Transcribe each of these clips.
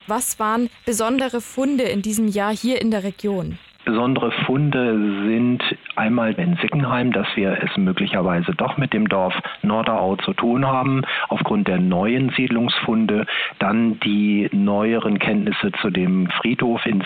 Was waren besondere Funde in diesem Jahr hier in der Region? Besondere Funde sind einmal in Sickenheim, dass wir es möglicherweise doch mit dem Dorf Norderau zu tun haben, aufgrund der neuen Siedlungsfunde. Dann die neueren Kenntnisse zu dem Friedhof in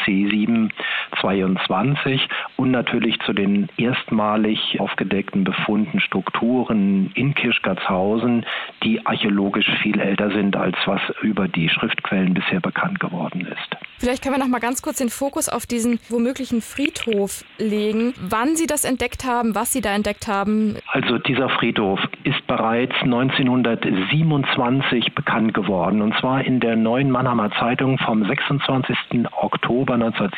C722 und natürlich zu den erstmalig aufgedeckten Befunden Strukturen in Kirchgartshausen, die archäologisch viel älter sind, als was über die Schriftquellen bisher bekannt geworden ist. Vielleicht können wir noch mal ganz kurz den Fokus auf diesen womöglichen Friedhof legen. Wann Sie das entdeckt haben, was Sie da entdeckt haben? Also dieser Friedhof ist bereits 1927 bekannt geworden. Und zwar in der Neuen Mannheimer Zeitung vom 26. Oktober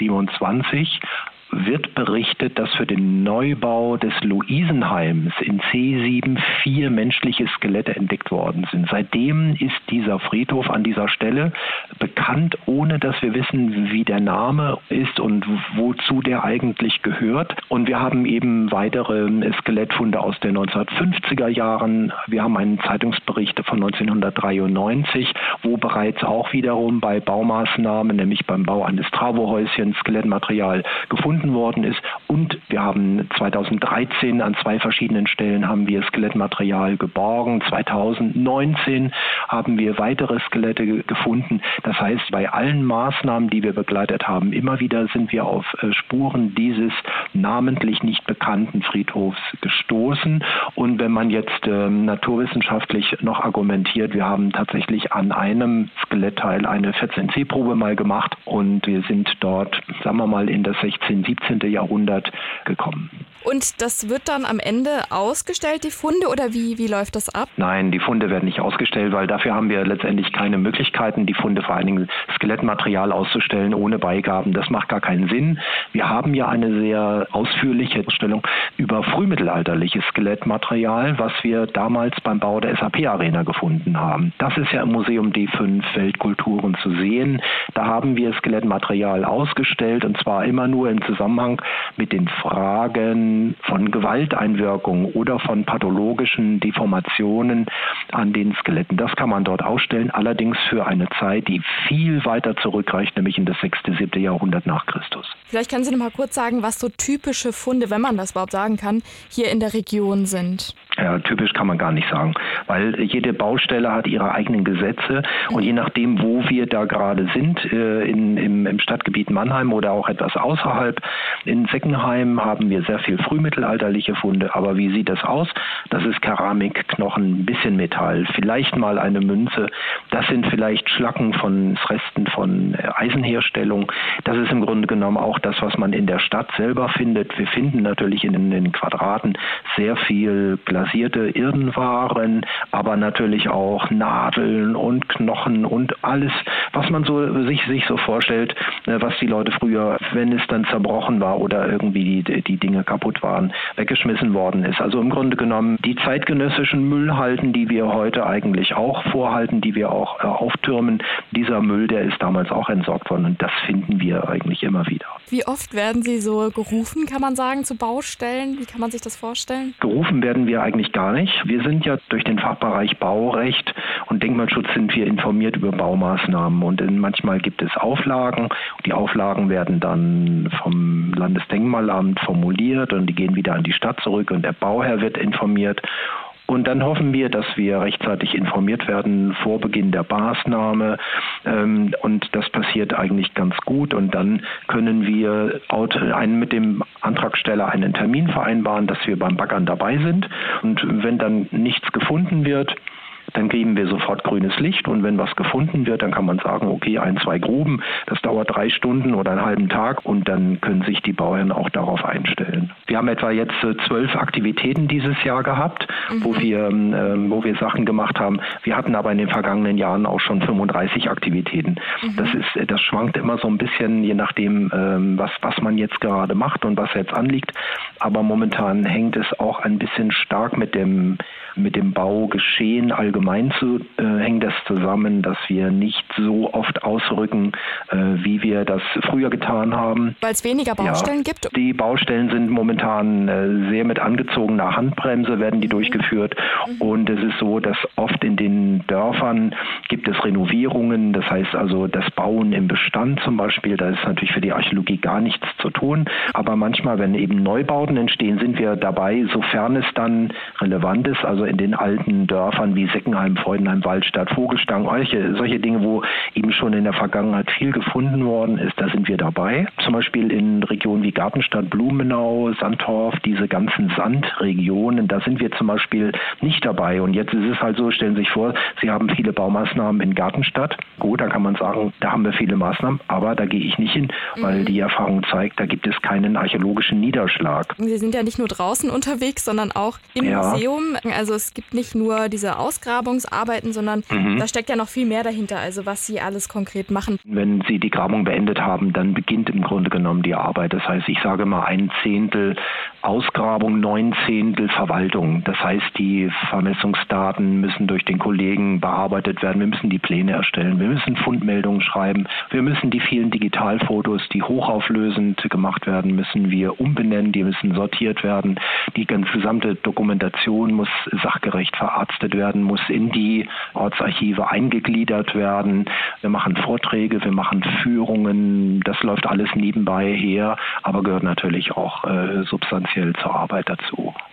1927 wird berichtet, dass für den Neubau des Luisenheims in C7 4 menschliche Skelette entdeckt worden sind. Seitdem ist dieser Friedhof an dieser Stelle bekannt, ohne dass wir wissen, wie der Name ist und wozu der eigentlich gehört. Und wir haben eben weitere Skelettfunde aus den 1950er Jahren. Wir haben einen Zeitungsbericht von 1993, wo bereits auch wiederum bei Baumaßnahmen, nämlich beim Bau eines Travohäuschens, Skelettmaterial gefunden worden ist. Und wir haben 2013 an 2 verschiedenen Stellen haben wir Skelettmaterial geborgen. 2019 haben wir weitere Skelette gefunden. Das heißt, bei allen Maßnahmen, die wir begleitet haben, immer wieder sind wir auf Spuren dieses namentlich nicht bekannten Friedhofs gestoßen. Und wenn man jetzt naturwissenschaftlich noch argumentiert, wir haben tatsächlich an einem Skelettteil eine 14C-Probe mal gemacht und wir sind dort, sagen wir mal, in das 17. Jahrhundert gekommen. Und das wird dann am Ende ausgestellt, die Funde, oder wie läuft das ab? Nein, die Funde werden nicht ausgestellt, weil dafür haben wir letztendlich keine Möglichkeiten, die Funde, vor allen Dingen Skelettmaterial auszustellen ohne Beigaben. Das macht gar keinen Sinn. Wir haben ja eine sehr ausführliche Ausstellung über frühmittelalterliches Skelettmaterial, was wir damals beim Bau der SAP-Arena gefunden haben. Das ist ja im Museum D5 Weltkulturen zu sehen. Da haben wir Skelettmaterial ausgestellt, und zwar immer nur im Zusammenhang mit den Fragen von Gewalteinwirkung oder von pathologischen Deformationen an den Skeletten. Das kann man dort ausstellen, allerdings für eine Zeit, die viel weiter zurückreicht, nämlich in das 6., 7. Jahrhundert nach Christus. Vielleicht können Sie noch mal kurz sagen, was so typische Funde, wenn man das überhaupt sagen kann, hier in der Region sind. Ja, typisch kann man gar nicht sagen, weil jede Baustelle hat ihre eigenen Gesetze und je nachdem, wo wir da gerade sind, im Stadtgebiet Mannheim oder auch etwas außerhalb, in Seckenheim haben wir sehr viel frühmittelalterliche Funde. Aber wie sieht das aus? Das ist Keramik, Knochen, ein bisschen Metall, vielleicht mal eine Münze. Das sind vielleicht Schlacken von Resten von Eisenherstellung. Das ist im Grunde genommen auch das, was man in der Stadt selber findet. Wir finden natürlich in den Quadraten sehr viel glasierte Irdenwaren, aber natürlich auch Nadeln und Knochen und alles, was man so sich so vorstellt, was die Leute früher, wenn es dann zerbrochen war oder irgendwie die Dinge kaputt waren, weggeschmissen worden ist. Also im Grunde genommen die zeitgenössischen Müllhalden, die wir heute eigentlich auch vorhalten, die wir auch auftürmen, dieser Müll, der ist damals auch entsorgt worden und das finden wir eigentlich immer wieder. Wie oft werden Sie so gerufen, kann man sagen, zu Baustellen? Wie kann man sich das vorstellen? Gerufen werden wir eigentlich gar nicht. Wir sind ja durch den Fachbereich Baurecht und Denkmalschutz sind wir informiert über Baumaßnahmen und manchmal gibt es Auflagen. Die Auflagen werden dann vom Landesdenkmalamt formuliert und die gehen wieder an die Stadt zurück und der Bauherr wird informiert. Und dann hoffen wir, dass wir rechtzeitig informiert werden vor Beginn der Maßnahme. Und das passiert eigentlich ganz gut. Und dann können wir mit dem Antragsteller einen Termin vereinbaren, dass wir beim Baggern dabei sind. Und wenn dann nichts gefunden wird, dann geben wir sofort grünes Licht und wenn was gefunden wird, dann kann man sagen, okay, 1, 2 Gruben, das dauert 3 Stunden oder einen halben Tag und dann können sich die Bauern auch darauf einstellen. Wir haben etwa jetzt 12 Aktivitäten dieses Jahr gehabt, wo wir Sachen gemacht haben. Wir hatten aber in den vergangenen Jahren auch schon 35 Aktivitäten. Das schwankt immer so ein bisschen, je nachdem, was man jetzt gerade macht und was jetzt anliegt. Aber momentan hängt es auch ein bisschen stark mit dem Baugeschehen allgemein allgemein hängt das zusammen, dass wir nicht so oft ausrücken, wie wir das früher getan haben. Weil es weniger Baustellen gibt? Die Baustellen sind momentan sehr mit angezogener Handbremse, werden die durchgeführt. Und es ist so, dass oft in den Dörfern gibt es Renovierungen, das heißt also das Bauen im Bestand zum Beispiel, da ist natürlich für die Archäologie gar nichts zu tun. Aber manchmal, wenn eben Neubauten entstehen, sind wir dabei, sofern es dann relevant ist, also in den alten Dörfern wie Seckenheim, Freudenheim, Waldstadt, Vogelstang, solche Dinge, wo eben schon in der Vergangenheit viel gefunden worden ist, da sind wir dabei. Zum Beispiel in Regionen wie Gartenstadt, Blumenau, Sandtorf, diese ganzen Sandregionen, da sind wir zum Beispiel nicht dabei. Und jetzt ist es halt so, stellen Sie sich vor, Sie haben viele Baumaßnahmen in Gartenstadt. Gut, da kann man sagen, da haben wir viele Maßnahmen, aber da gehe ich nicht hin, weil die Erfahrung zeigt, da gibt es keinen archäologischen Niederschlag. Sie sind ja nicht nur draußen unterwegs, sondern auch im Museum. Also es gibt nicht nur diese Ausgrabungsarbeiten, sondern da steckt ja noch viel mehr dahinter, also was Sie alles konkret machen. Wenn Sie die Grabung beendet haben, dann beginnt im Grunde genommen die Arbeit. Das heißt, ich sage mal 1/10 Ausgrabung, 9/10 Verwaltung. Das heißt, die Vermessungsdaten müssen durch den Kollegen bearbeitet werden. Wir müssen die Pläne erstellen. Wir müssen Fundmeldungen schreiben. Wir müssen die vielen Digitalfotos, die hochauflösend gemacht werden, müssen wir umbenennen. Die müssen sortiert werden. Die gesamte Dokumentation muss sachgerecht verarztet werden, muss in die Ortsarchive eingegliedert werden. Wir machen Vorträge, wir machen Führungen. Das läuft alles nebenbei her, aber gehört natürlich auch substanziell zur Arbeit dazu.